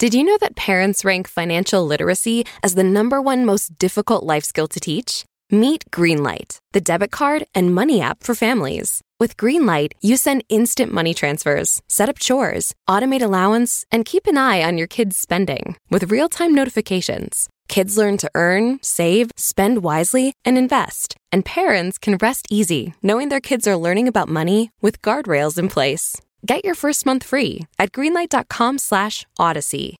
Did you know that parents rank financial literacy as the #1 most difficult life skill to teach? Meet Greenlight, the debit card and money app for families. With Greenlight, you send instant money transfers, set up chores, automate allowance, and keep an eye on your kids' spending with real-time notifications. Kids learn to earn, save, spend wisely, and invest. And parents can rest easy knowing their kids are learning about money with guardrails in place. Get your first month free at greenlight.com/Odyssey.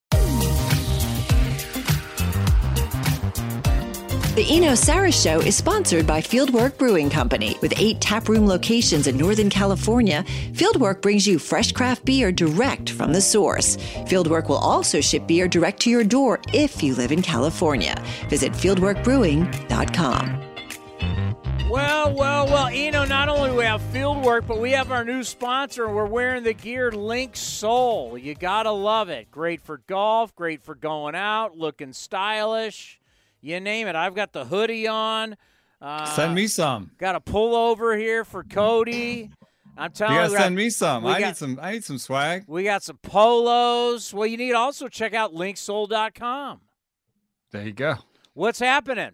The Eno Sarah Show is sponsored by Fieldwork Brewing Company. With 8 taproom locations in Northern California, Fieldwork brings you fresh craft beer direct from the source. Fieldwork will also ship beer direct to your door if you live in California. Visit fieldworkbrewing.com. Well, Eno, not only do we have Fieldwork, but we have our new sponsor, and we're wearing the gear Link Soul. You got to love it. Great for golf, great for going out, looking stylish. You name it. I've got the hoodie on. Send me some. Got a pullover here for Cody. I'm telling you. You gotta send me some. I need some swag. We got some polos. Well, you need to also check out linksoul.com. There you go. What's happening?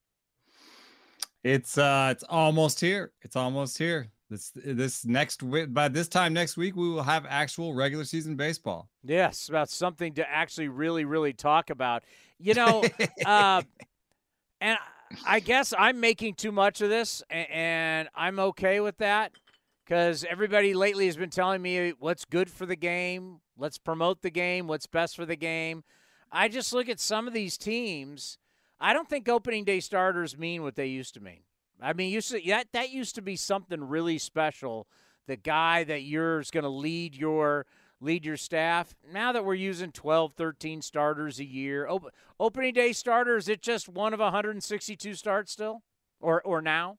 It's almost here. It's almost here. By this time next week, we will have actual regular season baseball. Yes, about something to actually really, really talk about. You know, and I guess I'm making too much of this, and I'm okay with that because everybody lately has been telling me what's good for the game, let's promote the game, what's best for the game. I just look at some of these teams. I don't think opening day starters mean what they used to mean. I mean, that used to be something really special. The guy that you're going to lead your staff. Now that we're using 12, 13 starters a year, opening day starters, is it just one of 162 starts still, or now?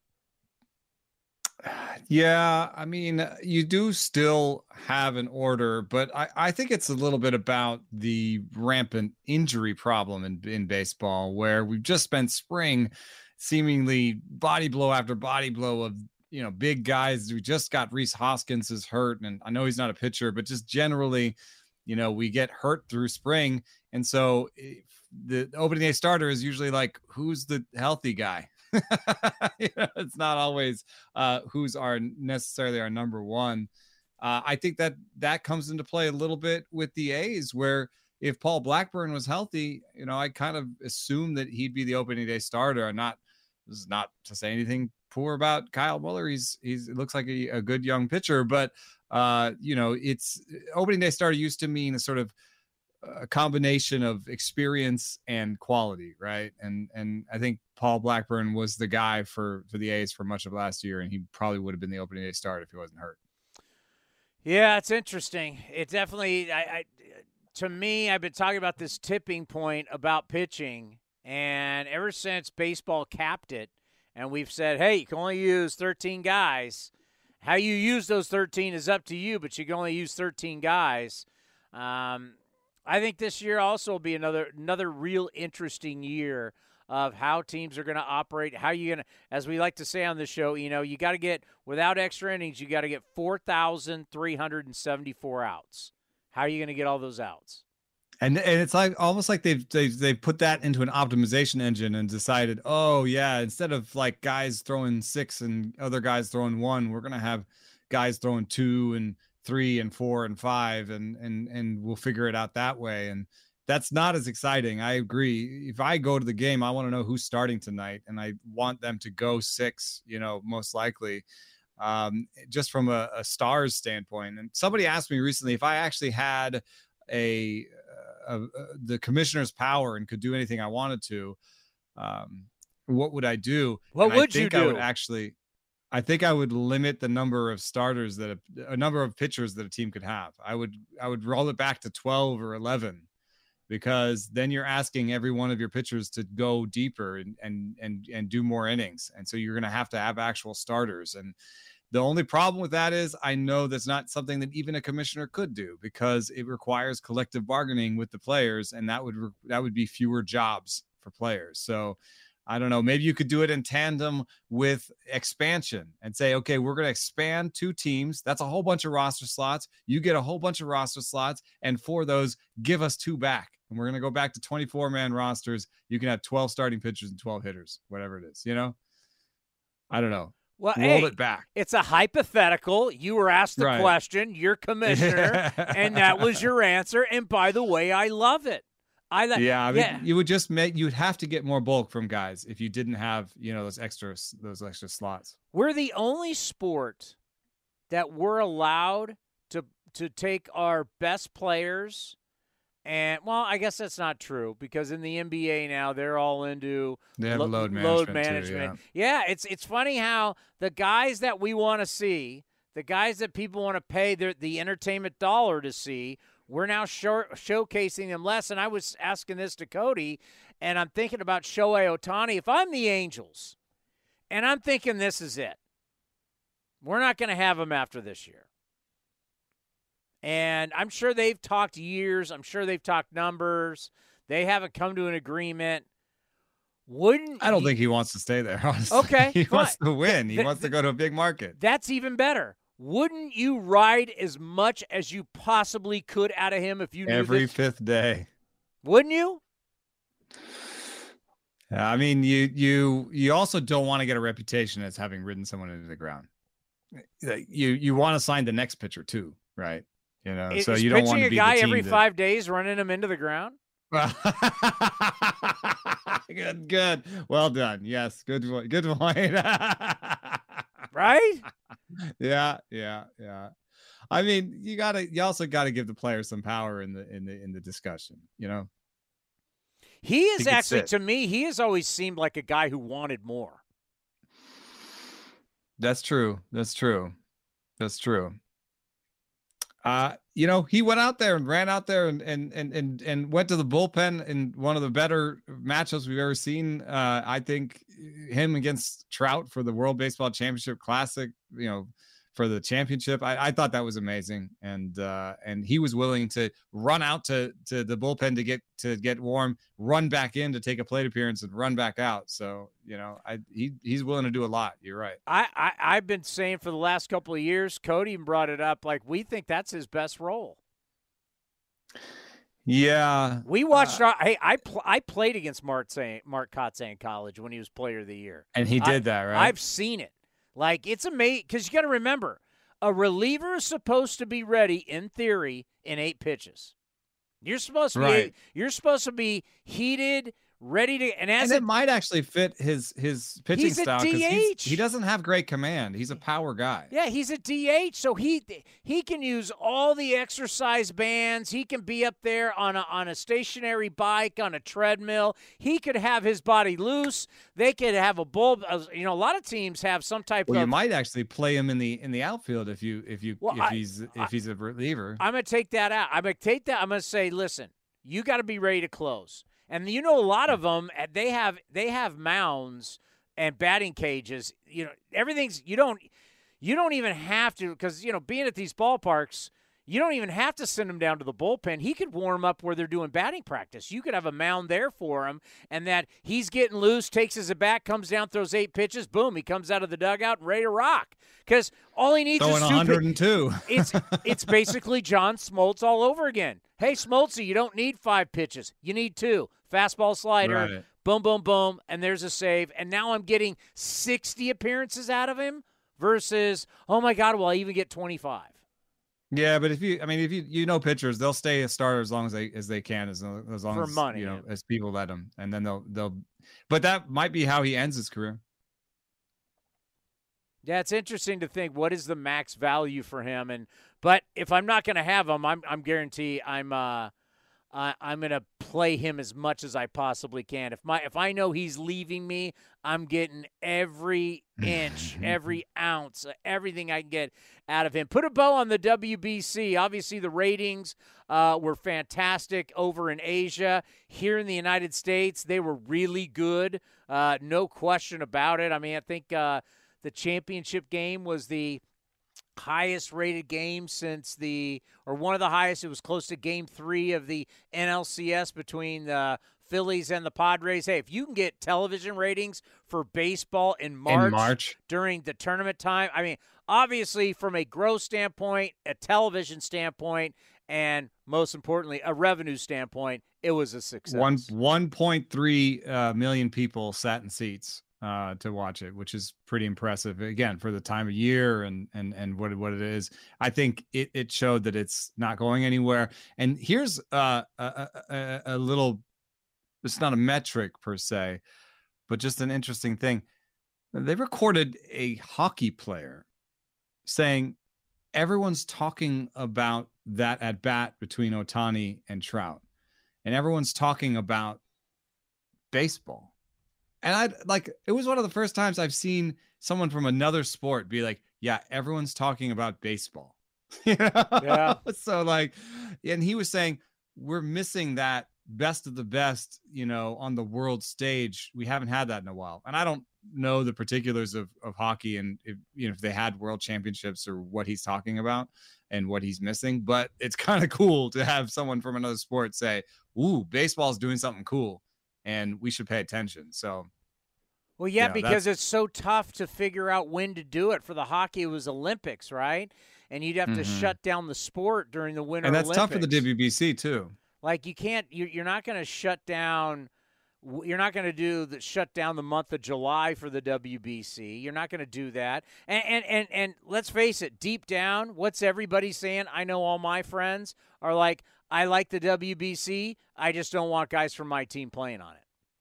Yeah, I mean, you do still have an order, but I think it's a little bit about the rampant injury problem in baseball, where we've just spent spring seemingly body blow after body blow of, big guys. We just got Rhys Hoskins is hurt, and I know he's not a pitcher, but just generally, we get hurt through spring. And so the opening day starter is usually like, who's the healthy guy? It's not always who's necessarily our number one. I think that comes into play a little bit with the A's, where if Paul Blackburn was healthy, I kind of assumed that he'd be the opening day starter. This is not to say anything poor about Kyle Muller. It looks like a good young pitcher, but it's opening day starter used to mean a sort of a combination of experience and quality, right? And I think Paul Blackburn was the guy for the A's for much of last year, and he probably would have been the opening day starter if he wasn't hurt. Yeah, it's interesting. It definitely, to me, I've been talking about this tipping point about pitching, and ever since baseball capped it, and we've said, hey, you can only use 13 guys. How you use those 13 is up to you, but you can only use 13 guys. I think this year also will be another real interesting year of how teams are going to operate. How you going to, as we like to say on the show, you got to get, without extra innings, you got to get 4,374 outs. How are you going to get all those outs? And it's like almost like they've put that into an optimization engine and decided, oh yeah, instead of like guys throwing 6 and other guys throwing 1, we're gonna have guys throwing 2 and 3 and 4 and 5, and we'll figure it out that way. And that's not as exciting. I agree. If I go to the game, I want to know who's starting tonight, and I want them to go 6, most likely, just from a stars standpoint. And somebody asked me recently if I actually had the commissioner's power and could do anything I wanted to, what would I do? What would you do? I think I would limit the number of starters a number of pitchers that a team could have. I would roll it back to 12 or 11, because then you're asking every one of your pitchers to go deeper and do more innings. And so you're going to have actual starters. And the only problem with that is I know that's not something that even a commissioner could do, because it requires collective bargaining with the players, and that would be fewer jobs for players. So I don't know. Maybe you could do it in tandem with expansion and say, okay, we're going to expand 2 teams. That's a whole bunch of roster slots. You get a whole bunch of roster slots. And for those, give us 2 back. And we're going to go back to 24-man rosters. You can have 12 starting pitchers and 12 hitters, whatever it is, I don't know. Well, roll it back. It's a hypothetical. You were asked the Right. question. You're commissioner, and that was your answer. And by the way, I love it. You would just you'd have to get more bulk from guys if you didn't have, those extra slots. We're the only sport that we're allowed to take our best players. And, well, I guess that's not true because in the NBA now they're all into they have load management. Too, yeah, it's funny how the guys that we want to see, the guys that people want to pay the entertainment dollar to see, we're now showcasing them less. And I was asking this to Cody, and I'm thinking about Shohei Ohtani. If I'm the Angels, and I'm thinking this is it, we're not going to have him after this year. And I'm sure they've talked years. I'm sure they've talked numbers. They haven't come to an agreement. I don't think he wants to stay there, honestly. Okay. He wants to win. He wants to go to a big market. That's even better. Wouldn't you ride as much as you possibly could out of him if you knew every 5th day? Wouldn't you? I mean, you also don't want to get a reputation as having ridden someone into the ground. You want to sign the next pitcher too, right? So you don't want to be pitching a guy every 5 days, running him into the ground. Good. Well done. Yes, good point. Right? Yeah. I mean, you also gotta give the players some power in the discussion. He is actually, to me, he has always seemed like a guy who wanted more. That's true. He went out there and ran out there and went to the bullpen in one of the better matchups we've ever seen. I think him against Trout for the World Baseball Championship Classic, for the championship. I thought that was amazing. And he was willing to run out to the bullpen to get warm, run back in to take a plate appearance and run back out. So, he's willing to do a lot. You're right. I've been saying for the last couple of years, Cody even brought it up, like we think that's his best role. Yeah. We watched I played against Mark Kotsay in college when he was player of the year. And he did that, right? I've seen it. Like, it's amazing because you got to remember, a reliever is supposed to be ready, in theory, in 8 pitches. You're supposed to be heated, ready to, and it might actually fit his pitching style because he doesn't have great command. He's a power guy. Yeah, he's a DH, so he can use all the exercise bands. He can be up there on a stationary bike, on a treadmill. He could have his body loose. They could have a bulb. A lot of teams have some type of. You might actually play him in the outfield if he's a reliever. I'm gonna take that out. I'm gonna say, listen, you got to be ready to close. And a lot of them, they have mounds and batting cages. Everything's you don't even have to, because being at these ballparks, you don't even have to send him down to the bullpen. He could warm up where they're doing batting practice. You could have a mound there for him, and that he's getting loose, takes his at bat, comes down, throws 8 pitches, boom, he comes out of the dugout and ready to rock. Because all he needs is 102. It's basically John Smoltz all over again. Hey, Smoltzy, you don't need 5 pitches. You need 2. Fastball, slider, right. Boom, boom, boom, and there's a save. And now I'm getting 60 appearances out of him versus, oh, my God, will I even get 25? Yeah, but if you pitchers, they'll stay a starter as long as they can, as long for as money, as people let them, and then they'll. But that might be how he ends his career. Yeah, it's interesting to think what is the max value for him, but if I'm not going to have him, I'm guarantee I'm going to play him as much as I possibly can. If I know he's leaving me, I'm getting every inch, every ounce, everything I can get out of him. Put a bow on the WBC. Obviously, the ratings were fantastic over in Asia. Here in the United States, they were really good. No question about it. I mean, I think the championship game was the highest rated game or one of the highest. It was close to game 3 of the NLCS between the Phillies and the Padres. Hey, if you can get television ratings for baseball in March during the tournament time, I mean, obviously from a growth standpoint, a television standpoint, and most importantly, a revenue standpoint, it was a success. 1.3 million people sat in seats to watch it, which is pretty impressive. Again, for the time of year and what it is, I think it showed that it's not going anywhere. And here's a little, it's not a metric per se, but just an interesting thing. They recorded a hockey player saying everyone's talking about that at bat between Ohtani and Trout, and everyone's talking about baseball. And it was one of the first times I've seen someone from another sport be like, yeah, everyone's talking about baseball. Yeah. So and he was saying, we're missing that best of the best, on the world stage. We haven't had that in a while. And I don't know the particulars of hockey and if they had world championships or what he's talking about and what he's missing, but it's kind of cool to have someone from another sport say, ooh, baseball's doing something cool and we should pay attention. So, well, yeah, because it's so tough to figure out when to do it. For the hockey, it was Olympics, right? And you'd have to shut down the sport during the Winter Olympics. And that's tough for the WBC too. Like you can't, you're not going to shut down. You're not going to shut down the month of July for the WBC. You're not going to do that. And let's face it, deep down, what's everybody saying? I know all my friends are like, I like the WBC. I just don't want guys from my team playing on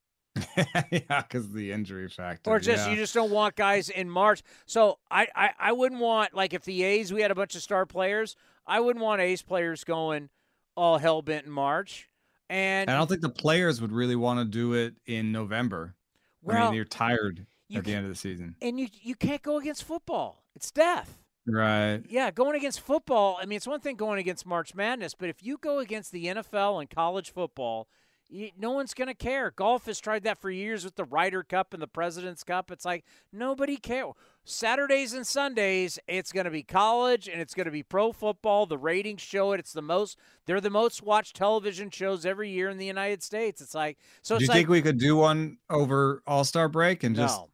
it. Yeah, because of the injury factor. Or you just don't want guys in March. So I wouldn't want, like if the A's, we had a bunch of star players, I wouldn't want A's players going all hell-bent in March. And I don't think the players would really want to do it in November. Well, I mean, you're tired at the end of the season. And you can't go against football. It's death. Right. Yeah, going against football, I mean, it's one thing going against March Madness, but if you go against the NFL and college football, no one's going to care. Golf has tried that for years with the Ryder Cup and the President's Cup. It's like nobody cares. Saturdays and Sundays, it's going to be college and it's going to be pro football. The ratings show it. They're the most watched television shows every year in the United States. It's like, so. Do you think we could do one over All-Star break and just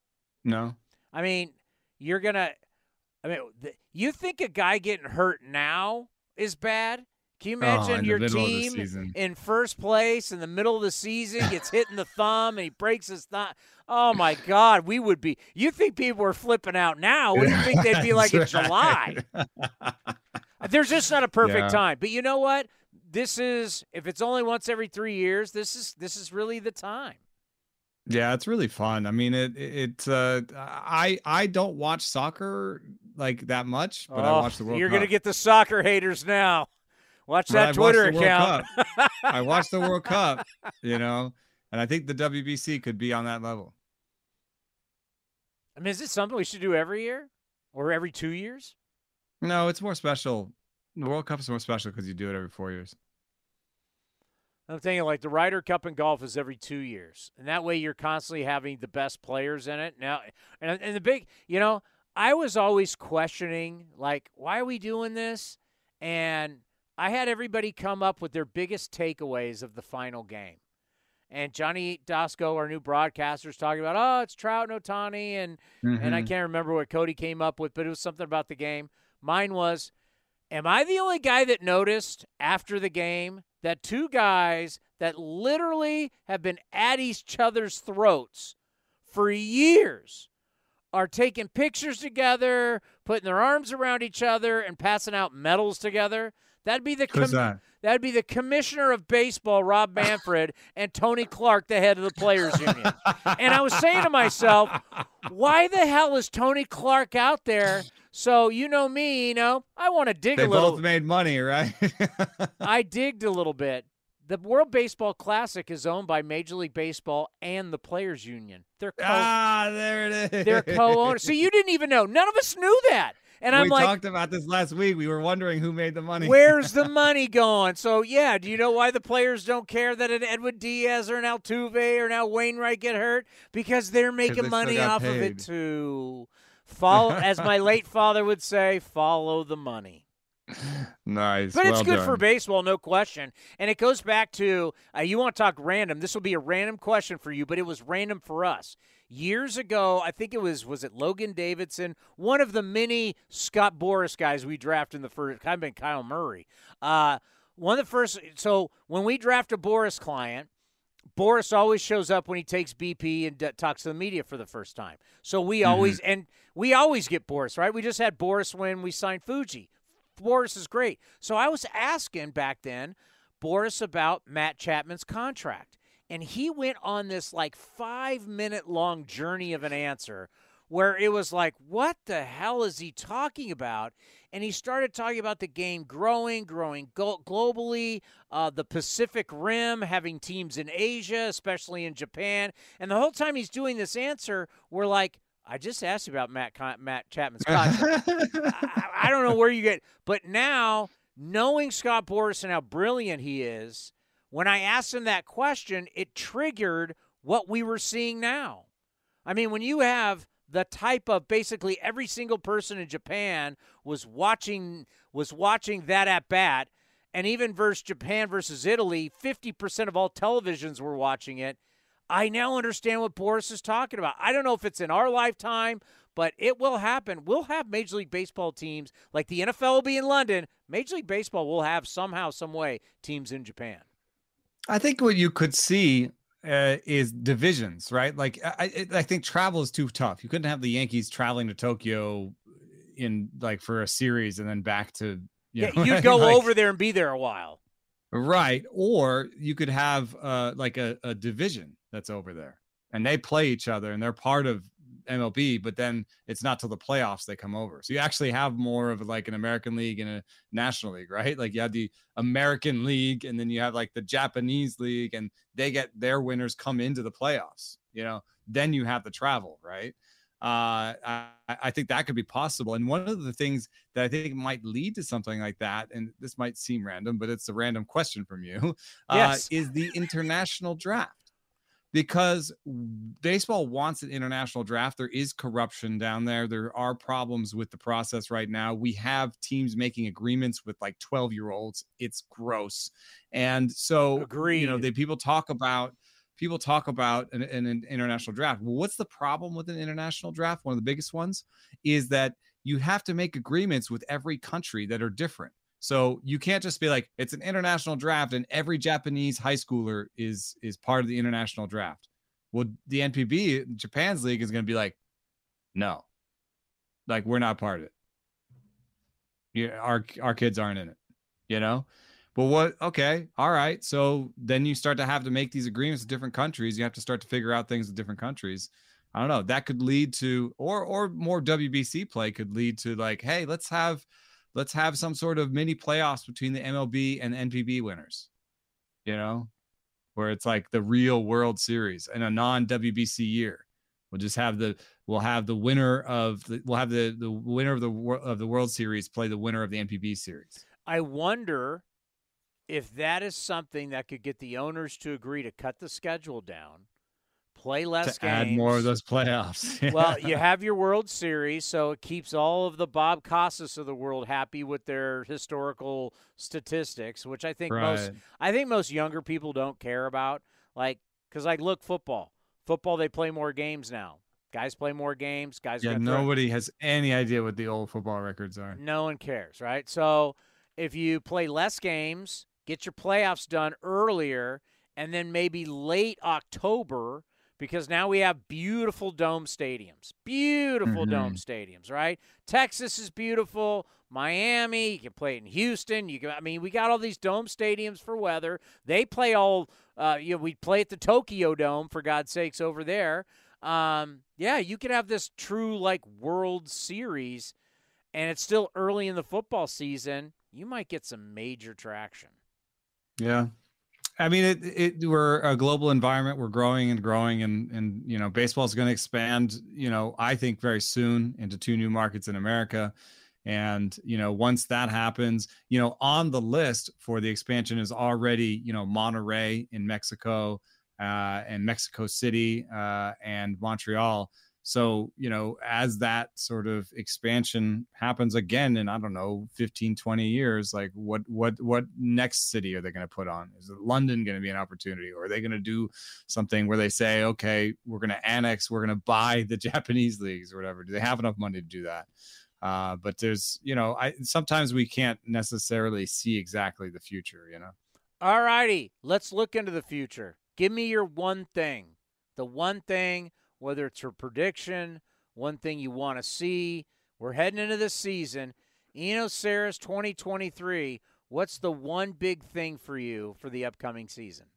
no? I mean, you think a guy getting hurt now is bad? Can you imagine your team in first place in the middle of the season gets hit in the thumb and he breaks his thumb? Oh, my God, we would be – you think people were flipping out now. What do you think they'd be like in July? There's just not a perfect time. But you know what? If it's only once every 3 years, this is really the time. Yeah, it's really fun. I mean, I don't watch soccer like that much, but I watch the World Cup. You're going to get the soccer haters now. Watch that Twitter account. I watched the World Cup, and I think the WBC could be on that level. I mean, is it something we should do every year or every 2 years? No, it's more special. The World Cup is more special because you do it every 4 years. I'm thinking like the Ryder Cup in golf is every 2 years. And that way you're constantly having the best players in it. Now, and the big, I was always questioning, like, why are we doing this? And I had everybody come up with their biggest takeaways of the final game. And Johnny Dasco, our new broadcaster, is talking about, it's Trout and Ohtani. And I can't remember what Cody came up with, but it was something about the game. Mine was, am I the only guy that noticed after the game that two guys that literally have been at each other's throats for years are taking pictures together, putting their arms around each other, and passing out medals together? That'd be the commissioner of baseball, Rob Manfred, and Tony Clark, the head of the Players Union. And I was saying to myself, why the hell is Tony Clark out there? So me, I want to dig a little. They both made money, right? I digged a little bit. The World Baseball Classic is owned by Major League Baseball and the Players Union. There it is. They're co-owners. So you didn't even know. None of us knew that. And I'm like, we talked about this last week. We were wondering who made the money. Where's the money going? So, yeah, do you know why the players don't care that an Edwin Diaz or an Altuve or now Wainwright get hurt? Because they're making money off of it too. Follow, as my late father would say, follow the money. Nice. But it's well good done. for baseball, no question. And it goes back to you want to talk random. This will be a random question for you, but it was random for us. Years ago, I think it was it Logan Davidson, one of the many Scott Boras guys we drafted in the first, kind of been Kyle Murray. One of the first, so when we draft a Boras client, Boras always shows up when he takes BP and talks to the media for the first time. So we always get Boras, right? We just had Boras when we signed Fuji. Boras is great. So I was asking back then Boras about Matt Chapman's contract. And he went on this like 5-minute long journey of an answer where it was like, what the hell is he talking about? And he started talking about the game growing globally, the Pacific Rim, having teams in Asia, especially in Japan. And the whole time he's doing this answer, we're like, I just asked you about Matt Chapman's contract. I don't know where you get, but now knowing Scott Boras and how brilliant he is, when I asked him that question, it triggered what we were seeing now. I mean, when you have the type of basically every single person in Japan was watching that at bat, and even versus Japan versus Italy, 50% of all televisions were watching it. I now understand what Boras is talking about. I don't know if it's in our lifetime, but it will happen. We'll have Major League Baseball teams, like the NFL will be in London. Major League Baseball will have somehow, some way, teams in Japan. I think what you could see is divisions, right? Like I think travel is too tough. You couldn't have the Yankees traveling to Tokyo in like for a series and then back to you'd go like, over there and be there a while, right? Or you could have like a division that's over there and they play each other and they're part of MLB, but then it's not till the playoffs they come over. So you actually have more of like an American League and a National League, right? Like you have the American League and then you have like the Japanese League and they get their winners come into the playoffs, then you have the travel, right? I think that could be possible. And one of the things that I think might lead to something like that, and this might seem random, but it's a random question from you, yes. Is the international draft. Because baseball wants an international draft. There is corruption down there. There are problems with the process right now. We have teams making agreements with like 12-year-olds. It's gross. And so, agreed. People talk about an international draft. Well, what's the problem with an international draft? One of the biggest ones is that you have to make agreements with every country that are different. So you can't just be like, it's an international draft and every Japanese high schooler is part of the international draft. Well, the NPB, Japan's league, is going to be like, no, like we're not part of it. Our kids aren't in it, But what? Okay, all right. So then you start to have to make these agreements with different countries. You have to start to figure out things with different countries. I don't know. That could lead to, or more WBC play could lead to like, hey, let's have some sort of mini playoffs between the MLB and NPB winners, where it's like the real World Series in a non-WBC year. We'll have the winner of the winner of the World Series play the winner of the NPB series. I wonder if that is something that could get the owners to agree to cut the schedule down, play less games, add more of those playoffs. Well, you have your World Series, so it keeps all of the Bob Costas of the world happy with their historical statistics, which I think most younger people don't care about. Like, because look, football, they play more games now. Guys play more games. Nobody has any idea what the old football records are. No one cares, right? So if you play less games, get your playoffs done earlier, and then maybe late October. Because now we have beautiful dome stadiums. Dome stadiums, right? Texas is beautiful. Miami, you can play it in Houston. We got all these dome stadiums for weather. They play we play at the Tokyo Dome, for God's sakes, over there. You could have this true, like, World Series, and it's still early in the football season. You might get some major traction. Yeah. I mean, we're a global environment. We're growing and growing, and baseball is going to expand. I think very soon into 2 new markets in America, and once that happens, on the list for the expansion is already Monterrey in Mexico, and Mexico City, and Montreal. So, as that sort of expansion happens again in, I don't know, 15, 20 years, like what next city are they going to put on? Is it London going to be an opportunity, or are they going to do something where they say, okay, we're going to buy the Japanese leagues or whatever? Do they have enough money to do that? But there's, sometimes we can't necessarily see exactly the future, All righty, let's look into the future. Give me your one thing. The one thing, whether it's a prediction, one thing you want to see. We're heading into this season. Eno Sarris 2023, what's the one big thing for you for the upcoming season?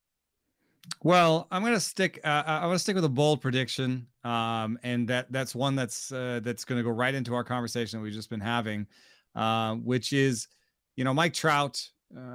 Well, I'm going to stick with a bold prediction. And that's one that's going to go right into our conversation that we've just been having, which is, Mike Trout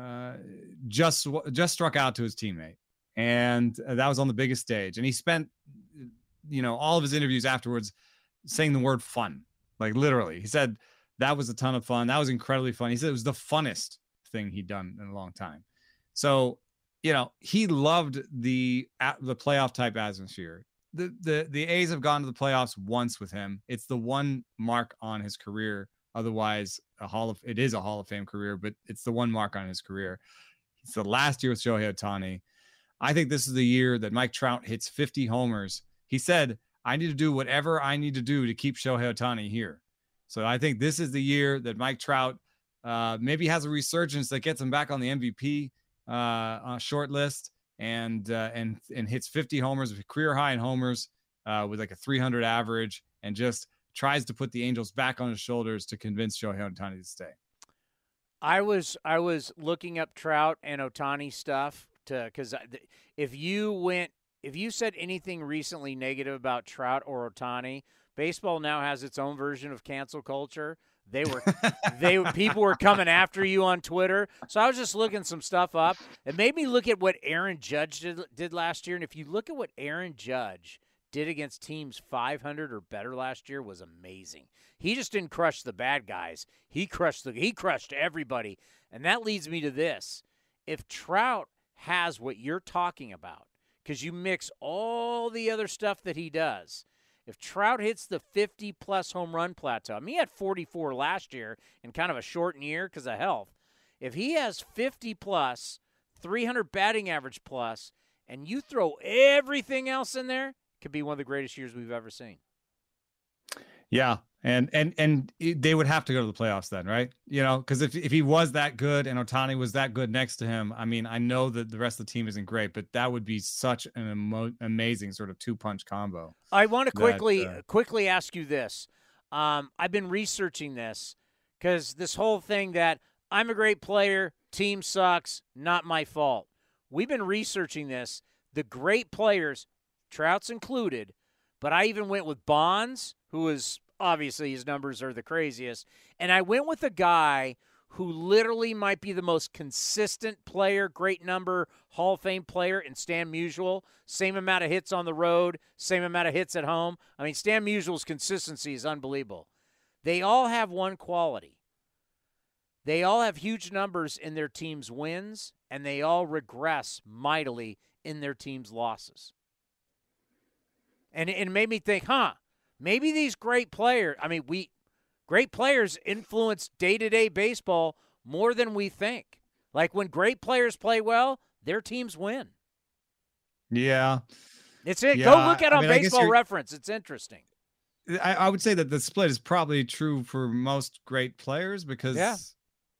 just struck out to his teammate. And that was on the biggest stage. And he spent, all of his interviews afterwards saying the word fun, like literally. He said that was a ton of fun. That was incredibly fun. He said it was the funnest thing he'd done in a long time. So, he loved the playoff type atmosphere. The A's have gone to the playoffs once with him. It's the one mark on his career. Otherwise, it is a Hall of Fame career, but it's the one mark on his career. It's the last year with Shohei Ohtani. I think this is the year that Mike Trout hits 50 homers. He said, I need to do whatever I need to do to keep Shohei Ohtani here. So I think this is the year that Mike Trout maybe has a resurgence that gets him back on the MVP short list and hits 50 homers, a career high in homers with like a 300 average, and just tries to put the Angels back on his shoulders to convince Shohei Ohtani to stay. I was looking up Trout and Ohtani stuff because if you said anything recently negative about Trout or Ohtani, baseball now has its own version of cancel culture. People were coming after you on Twitter. So I was just looking some stuff up. It made me look at what Aaron Judge did last year. And if you look at what Aaron Judge did against teams 500 or better last year, was amazing. He just didn't crush the bad guys. He crushed everybody. And that leads me to this. If Trout has what you're talking about, because you mix all the other stuff that he does, if Trout hits the 50-plus home run plateau, I mean, he had 44 last year in kind of a shortened year because of health. If he has 50-plus, 300 batting average plus, and you throw everything else in there, it could be one of the greatest years we've ever seen. Yeah, and they would have to go to the playoffs then, right? Because if he was that good and Ohtani was that good next to him, I mean, I know that the rest of the team isn't great, but that would be such an amazing sort of two-punch combo. I want to quickly ask you this. I've been researching this because this whole thing that I'm a great player, team sucks, not my fault. We've been researching this. The great players, Trout's included, but I even went with Bonds, who is obviously his numbers are the craziest. And I went with a guy who literally might be the most consistent player, great number, Hall of Fame player in Stan Musial. Same amount of hits on the road, same amount of hits at home. I mean, Stan Musial's consistency is unbelievable. They all have one quality. They all have huge numbers in their team's wins, and they all regress mightily in their team's losses. And it made me think, maybe these great players, great players influence day-to-day baseball more than we think. Like when great players play well, their teams win. Yeah. It's it. Yeah. Go look at it on Baseball Reference. It's interesting. I would say that the split is probably true for most great players because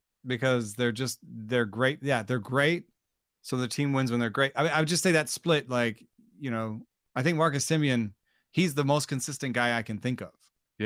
they're great. Yeah, they're great. So the team wins when they're great. I would just say that split, I think Marcus Semien, he's the most consistent guy I can think of,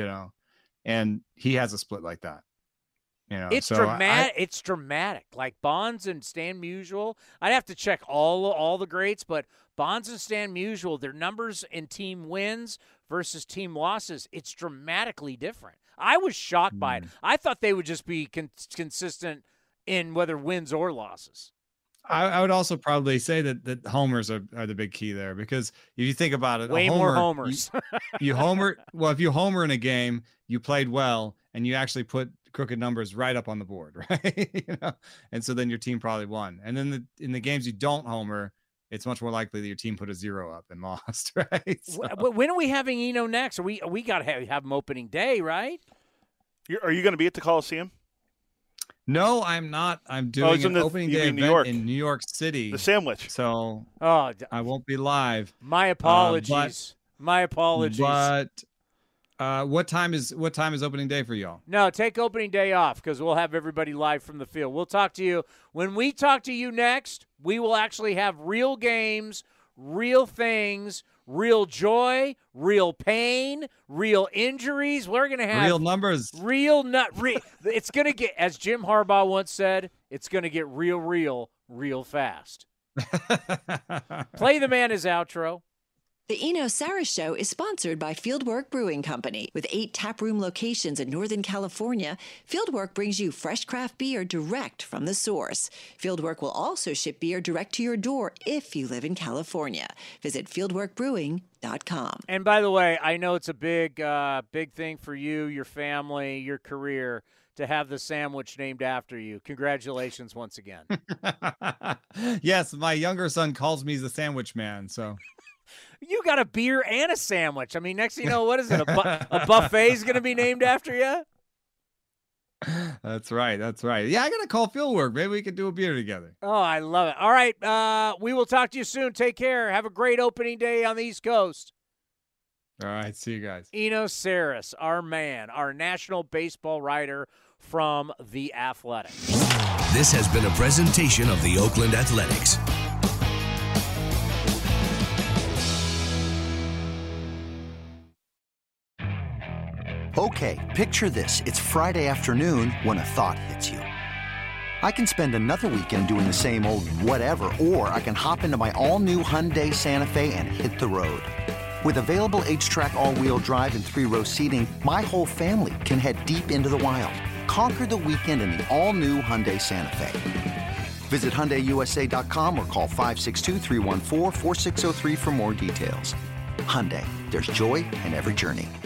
and he has a split like that. It's dramatic. It's dramatic. Like Bonds and Stan Musial. I'd have to check all the greats, but Bonds and Stan Musial, their numbers in team wins versus team losses, it's dramatically different. I was shocked by it. I thought they would just be consistent in whether wins or losses. I would also probably say that homers are the big key there, because if you think about it, more homers. you homer. Well, if you homer in a game, you played well and you actually put crooked numbers right up on the board, right? And so then your team probably won. And then in the games you don't homer, it's much more likely that your team put a 0 up and lost, right? So. When are we having Eno next? We got to have him opening day, right? Are you going to be at the Coliseum? No, I'm not. I'm doing an opening day event in New York City. The Sandwich. So I won't be live. My apologies. My apologies. But what time is opening day for y'all? No, take opening day off because we'll have everybody live from the field. We'll talk to you. When we talk to you next, we will actually have real games, real things, real joy, real pain, real injuries. We're going to have real numbers. It's going to get, as Jim Harbaugh once said, it's going to get real fast. Play the man his outro. The Eno Sarah Show is sponsored by Fieldwork Brewing Company. With 8 taproom locations in Northern California, Fieldwork brings you fresh craft beer direct from the source. Fieldwork will also ship beer direct to your door if you live in California. Visit fieldworkbrewing.com. And by the way, I know it's a big thing for you, your family, your career, to have the sandwich named after you. Congratulations once again. Yes, my younger son calls me the sandwich man, so... You got a beer and a sandwich. I mean, next thing you know, what is it? A buffet is going to be named after you? That's right. Yeah, I got to call Fieldwork. Maybe we could do a beer together. Oh, I love it. All right. We will talk to you soon. Take care. Have a great opening day on the East Coast. All right. See you guys. Eno Sarris, our man, our national baseball writer from The Athletic. This has been a presentation of the Oakland Athletics. Okay, picture this. It's Friday afternoon when a thought hits you. I can spend another weekend doing the same old whatever, or I can hop into my all-new Hyundai Santa Fe and hit the road. With available H-Track all-wheel drive and 3-row seating, my whole family can head deep into the wild. Conquer the weekend in the all-new Hyundai Santa Fe. Visit HyundaiUSA.com or call 562-314-4603 for more details. Hyundai, there's joy in every journey.